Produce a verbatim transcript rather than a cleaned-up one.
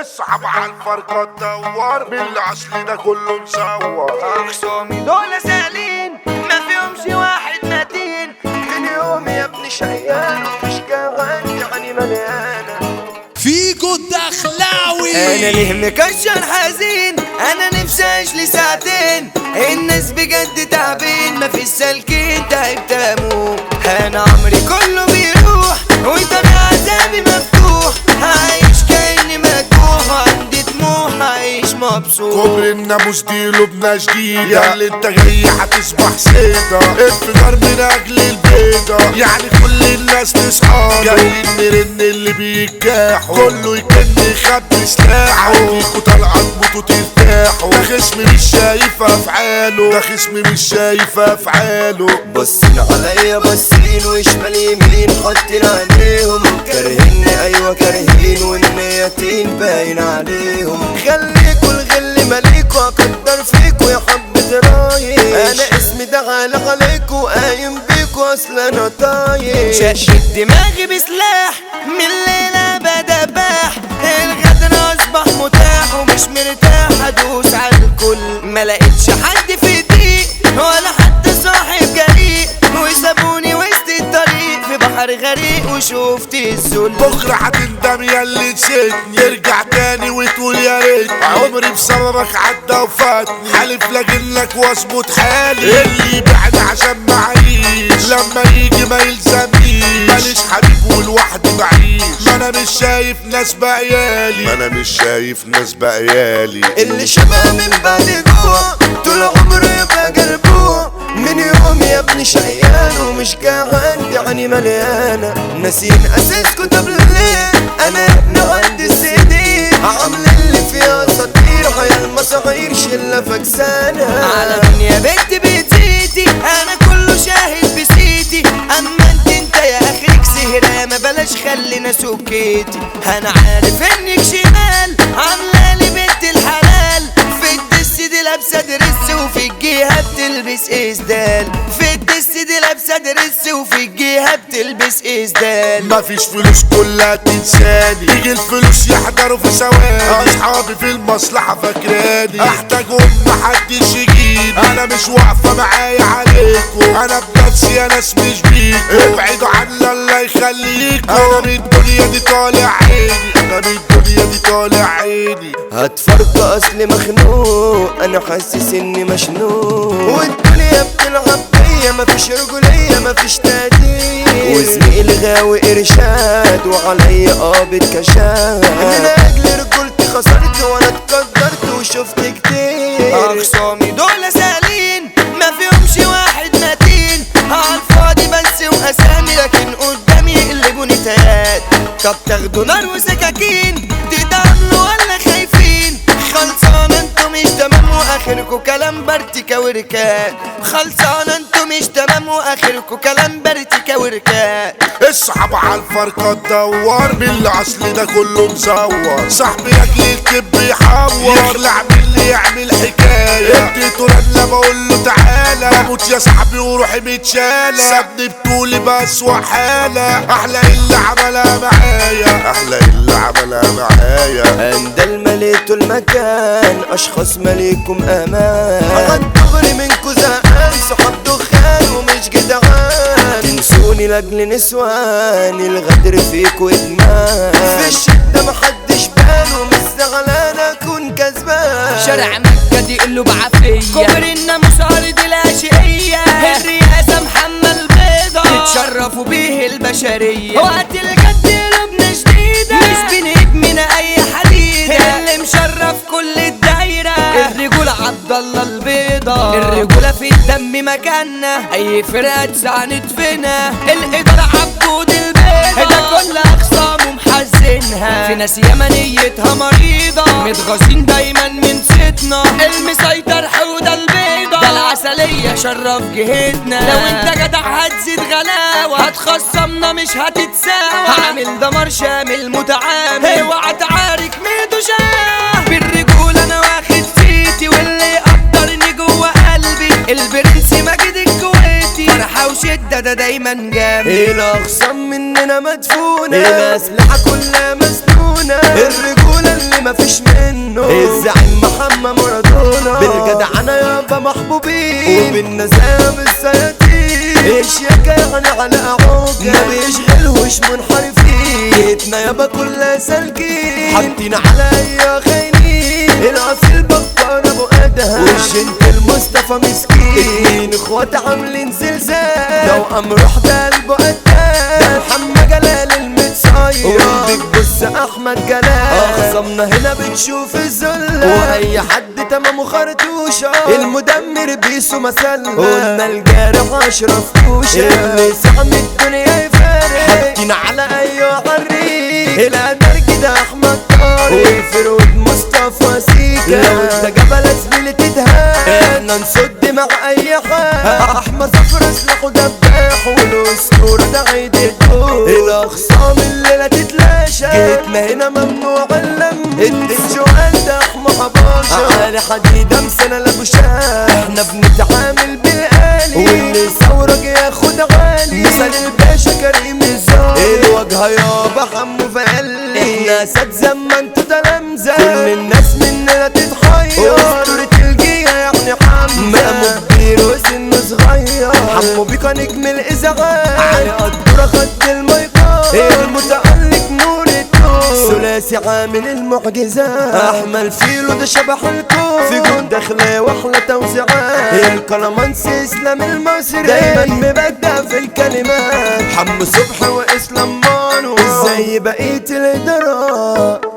اصحاب على الفرقة تدور من الاصل ده كله مصور. اخصامي دول سالين ما فيهمش واحد متين، من يوم يا ابني شيان ومش كوان يعني مليانة فيكو الدخلاوي. انا ليه مكشر حزين، انا نفسي اعيش لي ساعتين، الناس بجد تعبين مفيش سالكين تعبت اموت. انا عمري كله بيروح وطريق عذابي مفتوح، عايش كأني مدبوح عندي طموح عايش مبسوط. كبر الناموس دي لبنى جديد، يا اللي انت جاي هتصبح سيدة انفجار من اجل البيضة، يعني كل الناس تصحى جايين نرن اللي بيجاحوا كله يكن يخبي سلاحه، فيكوا طالعة تموتوا ترتاحوا، ده خصم مش شايف افعاله، ده خصم مش شايف افعاله. بصين عليا بصين وشمال يمين حاطين عليهم، كارهيني ايوه كارهين والنياتين باين عليهم. خليكوا الغل ماليكوا اقدر فيكوا يا حبة رايش، انا اسمي ده غالي عليكوا قايم بيكوا اصل انا طايش. شقت دماغي بسلاح من الليلة بدباح، الغدر اصبح متاح ومش مرتاح ادوس على الكل. ما لقيتش حد في ضيق ولا حد صاحب جريء، وسابوني وسط الطريق في بحر غريق وشوفت الذل. بكرة هتندم يا اللي نسيتني، ترجع تاني وتقول يا ريتني، عمري بسببك عدى وفاتني، حالف لاجلك واظبط حالي، اللي بعد عشان معيش لما يجي ما يلزمنيش، ماليش حبيب ولوحدي بعيش، ما انا مش شايف ناس بقيالي، ما انا مش شايف ناس بقيالي. اللي شبه من بعد جوع طول عمره يبقى جربوع، من يوم يا ابني شقيان ومش جعان يعني مليانة، ناسين اساسكوا طب ليه انا ابن عندي السيدي، عامل اللي فيها اساطير عيال مصاغير شلة فكسانة. على من يا بنت بتزيتي انا كله شاهد بسيتي، اما انت انت يا اخرك سهرة ما بلاش خلينا سكيتي. انا عارف انك شمال عاملالي بنت الحلال، في الدس دي لابسه درس وفي الجيهه بتلبس اسدال، في الدس دي لابسه درس وفي الجيهه بتلبس اسدال. مفيش فلوس كلها تنساني، يجي الفلوس يحضروا في ثواني، اصحابي في المصلحه فاكراني، احتاجهم محدش يجيني، انا مش واقفه معايا عليكم، انا بنفسي يا ناس مش بيكم، ابعدوا عني الله يخليكم، انا من الدنيا دي طالع عيني، انا من الدنيا دي طالع عيني. هتفرق اصلي مخنوق انا حاسس اني مشنوق، والدنيا بتلعب بيا مفيش رجولية مفيش تقدير، وزميلي غاوي ارشاد وعليا قابض كشاد، من اجل رجولتي خسرت وانا اتقدرت وشفت كتير. اخصامي دول سالين ما فيهمش واحد متين، عالفاضي بس واسامي لكن قدامي يقلبوني تيات. طب تاخدوا نار وسكاكين تتعاملوا ولا خايفين، خلصانة انتوا مش تمام واخركوا كلام برتكا وركات، خلصانة انتوا مش تمام واخركوا كلام برتكا وركات. اصحاب على الفرقة تدور من الاصل ده كله مزور، صاحبي رجلي يكتب بيحور، يخلع من اللي يعمل حكاية، اديته رنة بقول له تعالى، اموت يا صاحبي وروحي متشالة، سابني بطولي بأسوأ حالة، احلى اللي عملها معايا، احلى اللي عملها معايا. اندل مليتوا المكان اشخاص مليكم امان، غد دغري منكو زهقان صحاب دخان ومش جدعان، تنسوني لاجل نسوان الغدر فيكو ادمان، في الشدة محدش بان ومش زعلان اكون كسبان. شارع مكة دي قلو بعافية، كبر الناموس ارض الاشقية، الرئاسة محمد بيضة تتشرفوا بيه البشرية، وقت الجد قلوبنا شديدة مش بنهمنا اي حديدة، اللي مشرف كل الدايرة الرجولة عبد الله البيضة، الرجولة في الدم مكاننا اي فرقة تساند فينا، الادارة عبود البيضة ده كل اقسامه محزنها، في ناس ياما نيتها مريضة متغاظين دايما من ستنا، المسيطر حودة البيضة ده العسلية شرف جهتنا، لو انت جدع هتزيد غلاوة هتخصمنا مش هتتساوى، هعمل دمار شامل متعامل اوعى تعارك ميدو شاه، بالرجولة انا واخد سيتي واللي يقدرني جوه قلبي، البرنس ماجد الكويتي فرحة وشدة ده دايما جامد، الاخصام مننا مدفونة، الاسلحة كلها مسنونة، الرجولة اللي ما النزاهة بالسياتين الشياكة يعني على عوجة ما بيشغلهوش منحرفين بيتنا يابا كلها سالكين حاطين على اي خاينين الاصيل بطل ابو ادهم والجنت المصطفى مسكين اخوات عاملين زلزال لو ام روح ده قلبه قتال ده محمد جلال المتصير والبيك بص احمد جلال اخصامنا هنا بتشوف الذل واي حد تمامه خرطوشه المدمر بيسو مسلة قلنا الجارح اشرف كوشه اللي سهم الدنيا يفارق حاطين على اي حريق القدر كده احمد طارق والفرود مصطفى سيكا لو انت جبل زميلي تدهان احنا نصد مع اي حال احمد صفر سلاحه دباح والاسطوره ده عيد الدور الاخصام الليله تتلاشى جيتنا هنا ممنوع اللم الجوال ده احمد باشا علي حديده مسنه لابو شاه احنا بنتعامل بالآلي واللي ثورك ياخد عالي مثل الباشا كريم الزاهر الواجهه يابا حمو فقلي احنا اساتذه ما انتوا تلامذه كل الناس مننا تتحير اسطوره الجيه يعني حمزه مقامه كبير وسنه صغير حمو بيكا نجم الازعاج علي قدوره خد المايكات المتألق نور الدور ثلاثي عامل المعجزات احمل فيلو ده شبح الكون في جون داخله واحلى توزيعات الكلامانس اسلام المصري دايما مبدع في الكلمات حمو صبحي واسلام مانو زي بقيه الادارات